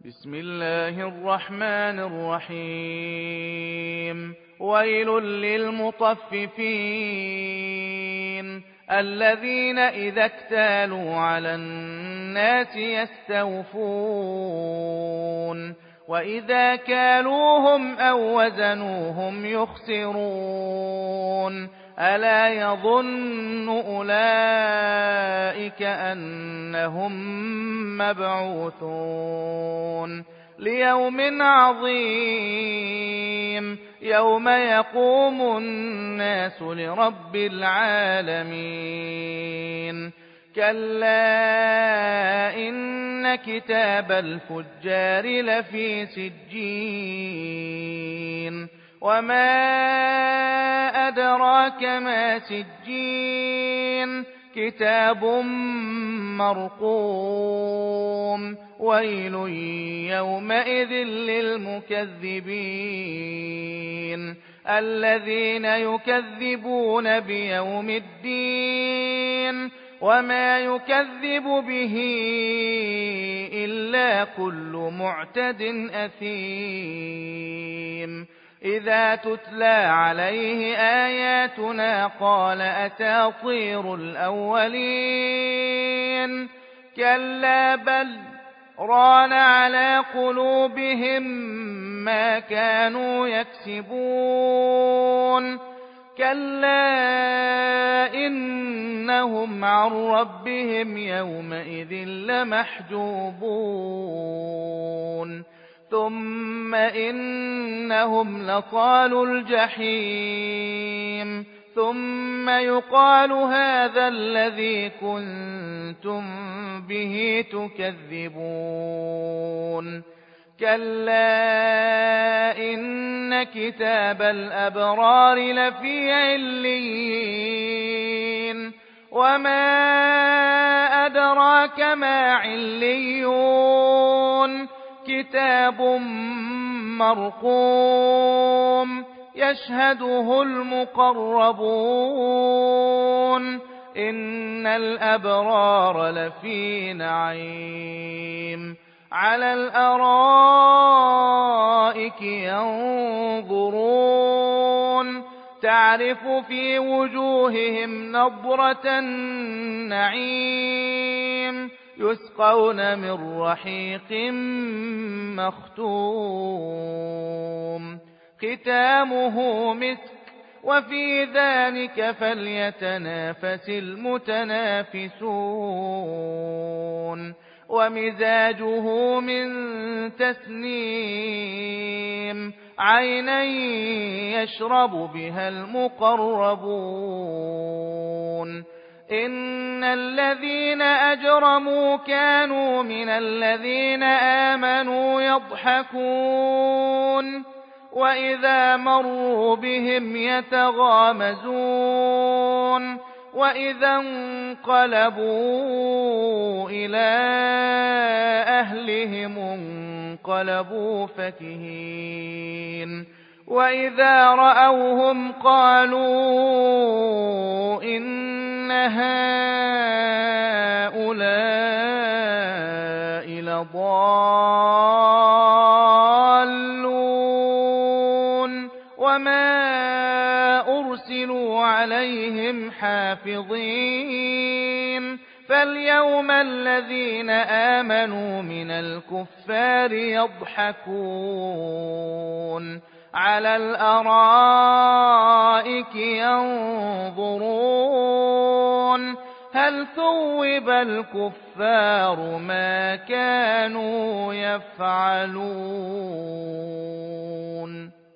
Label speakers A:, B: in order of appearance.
A: بسم الله الرحمن الرحيم. ويل للمطففين الذين إذا اكتالوا على الناس يستوفون وإذا كالوهم أو وزنوهم يخسرون ألا يظن أولئك أنهم مبعوثون ليوم عظيم يوم يقوم الناس لرب العالمين. كلا إن كتاب الفجار لفي سجين وما أدراك ما سجين كتاب مرقوم. ويل يومئذ للمكذبين الذين يكذبون بيوم الدين وما يكذب به إلا كل معتد أثيم. إذا تتلى عليه آياتنا قال أساطير الأولين كلا بل ران على قلوبهم ما كانوا يكسبون. كلا إنهم عن ربهم يومئذ لمحجوبون ثم إنهم لصالوا الجحيم ثم يقال هذا الذي كنتم به تكذبون. كلا إن كتاب الأبرار لفي عليين وما أدراك ما عليون كتاب مرقوم يشهده المقربون. إن الأبرار لفي نعيم على الأرائك ينظرون تعرف في وجوههم نضرة النعيم يسقون من رحيق مختوم ختامه مسك وفي ذلك فليتنافس المتنافسون. ومزاجه من تسنيم عينا يشرب بها المقربون. إن الذين أجرموا كانوا من الذين آمنوا يضحكون وإذا مروا بهم يتغامزون وإذا انقلبوا إلى أهلهم انقلبوا فكهين وإذا رأوهم قالوا إن هؤلاء لضالون وما أرسلوا عليهم حافظين. فاليوم الذين آمنوا من الكفار يضحكون على الأرائك ينظرون هل ثوب الكفار ما كانوا يفعلون.